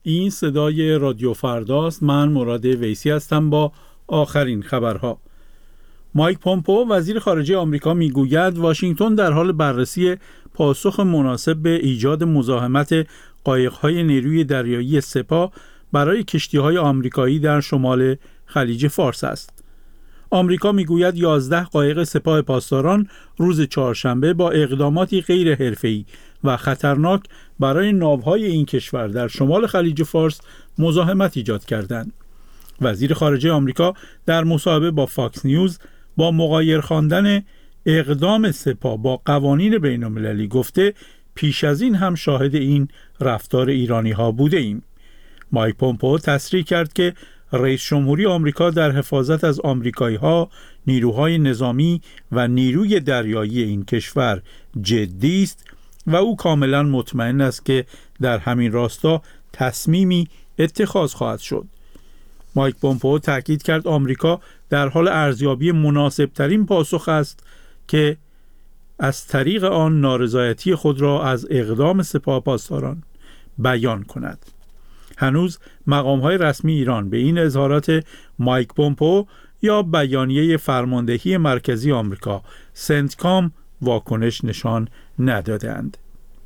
این صدای رادیو فرداست. من مراد ویسی هستم با آخرین خبرها. مایک پومپئو وزیر خارجه آمریکا میگوید واشنگتن در حال بررسی پاسخ مناسب به ایجاد مزاحمت قایق‌های نیروی دریایی سپاه برای کشتی‌های آمریکایی در شمال خلیج فارس است. آمریکا میگوید 11 قایق سپاه پاسداران روز چهارشنبه با اقداماتی غیر حرفه‌ای و خطرناک برای ناوهای این کشور در شمال خلیج فارس مزاحمت ایجاد کردند. وزیر خارجه آمریکا در مصاحبه با فاکس نیوز با مغایر خواندن اقدام سپاه با قوانین بین‌المللی گفته پیش از این هم شاهد این رفتار ایرانی‌ها بوده ایم. مایک پومپئو تصریح کرد که رئیس جمهوری آمریکا در حفاظت از آمریکایی‌ها، نیروهای نظامی و نیروی دریایی این کشور جدی است و او کاملا مطمئن است که در همین راستا تصمیمی اتخاذ خواهد شد. مایک پومپئو تاکید کرد آمریکا در حال ارزیابی مناسبترین پاسخ است که از طریق آن نارضایتی خود را از اقدام سپاه پاسداران بیان کند. هنوز مقام‌های رسمی ایران به این اظهارات مایک پومپئو یا بیانیه فرماندهی مرکزی آمریکا سنتکام واکنش نشان ندادند.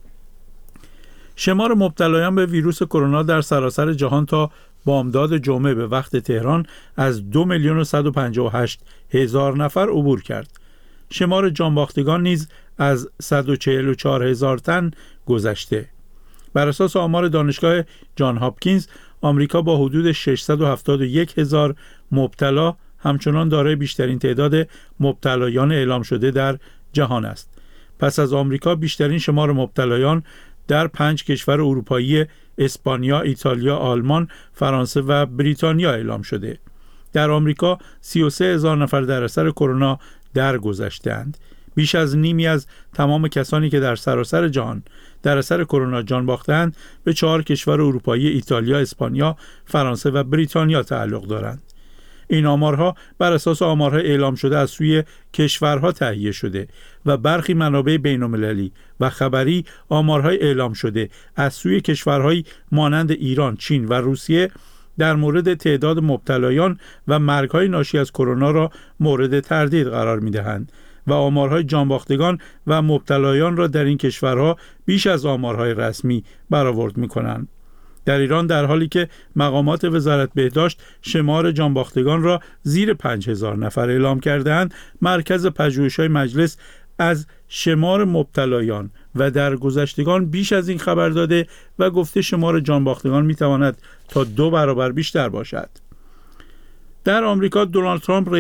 شمار مبتلایان به ویروس کرونا در سراسر جهان تا بامداد جمعه به وقت تهران از 2,158,000 نفر عبور کرد. شمار جانباختگان نیز از 144,000 تن گذشته. بر اساس آمار دانشگاه جان هاپکینز، آمریکا با حدود 671,000 مبتلا همچنان دارای بیشترین تعداد مبتلایان اعلام شده در جهان است. پس از آمریکا بیشترین شمار مبتلایان در 5 کشور اروپایی اسپانیا، ایتالیا، آلمان، فرانسه و بریتانیا اعلام شده. در آمریکا 33,000 نفر در اثر کرونا درگذشتند. بیش از نیمی از تمام کسانی که در سراسر جهان در اثر کرونا جان باختند به 4 کشور اروپایی ایتالیا، اسپانیا، فرانسه و بریتانیا تعلق دارند. این آمارها بر اساس آمارهای اعلام شده از سوی کشورها تهیه شده و برخی منابع بین‌المللی و خبری آمارهای اعلام شده از سوی کشورهای مانند ایران، چین و روسیه در مورد تعداد مبتلایان و مرگ‌های ناشی از کرونا را مورد تردید قرار می‌دهند و آمارهای جانباختگان و مبتلایان را در این کشورها بیش از آمارهای رسمی برآورد می‌کنند. در ایران در حالی که مقامات وزارت بهداشت شمار جانباختگان را زیر 5,000 نفر اعلام کرده‌اند، مرکز پژوهش‌های مجلس از شمار مبتلایان و درگذشتگان بیش از این خبر داده و گفته شمار جانباختگان می‌تواند تا 2 برابر بیشتر باشد. در آمریکا دونالد ترامپ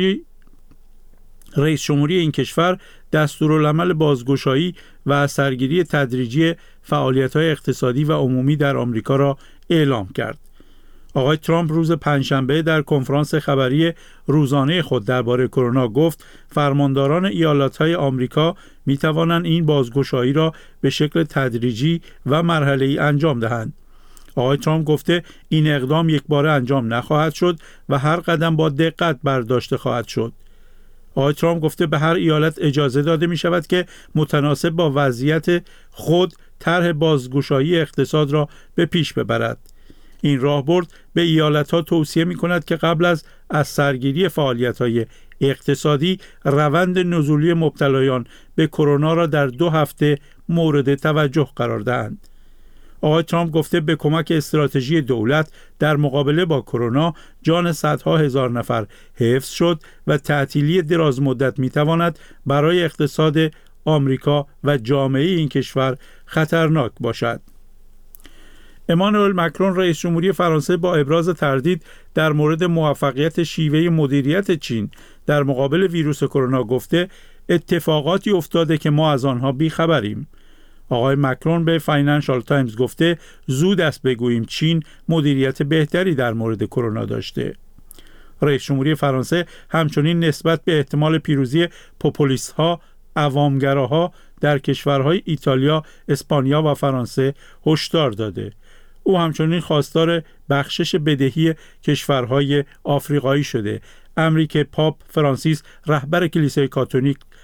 رئیس جمهوری این کشور دستورالعمل بازگشایی و از سرگیری تدریجی فعالیت‌های اقتصادی و عمومی در آمریکا را اعلام کرد. آقای ترامپ روز پنجشنبه در کنفرانس خبری روزانه خود درباره کرونا گفت فرمانداران ایالت‌های آمریکا می‌توانند این بازگشایی را به شکل تدریجی و مرحله‌ای انجام دهند. آقای ترامپ گفته این اقدام یکباره انجام نخواهد شد و هر قدم با دقت برداشته خواهد شد. آقای ترامپ گفته به هر ایالت اجازه داده می شود که متناسب با وضعیت خود طرح بازگشایی اقتصاد را به پیش ببرد. این راهبرد به ایالت‌ها توصیه می کند که قبل از سرگیری فعالیت‌های اقتصادی روند نزولی مبتلایان به کرونا را در 2 هفته مورد توجه قرار دهند. آقای ترامپ گفته به کمک استراتژی دولت در مقابله با کرونا جان صدها هزار نفر حفظ شد و تعطیلی دراز مدت میتواند برای اقتصاد آمریکا و جامعه این کشور خطرناک باشد. امانوئل مکرون رئیس جمهوری فرانسه با ابراز تردید در مورد موفقیت شیوه مدیریت چین در مقابل ویروس کرونا گفته اتفاقاتی افتاده که ما از آنها بیخبریم. آقای مکرون به فاینانشال تایمز گفته زود است بگوییم چین مدیریت بهتری در مورد کرونا داشته. رئیس جمهوری فرانسه همچنین نسبت به احتمال پیروزی پوپولیست‌ها، عوامگراها در کشورهای ایتالیا، اسپانیا و فرانسه هشدار داده. او همچنین خواستار بخشش بدهی کشورهای آفریقایی شده. امری که پاپ فرانسیس رهبر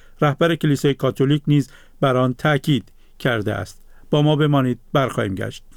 کلیسای کاتولیک نیز بر آن تاکید کرده است. با ما بمانید، برخواهیم گشت.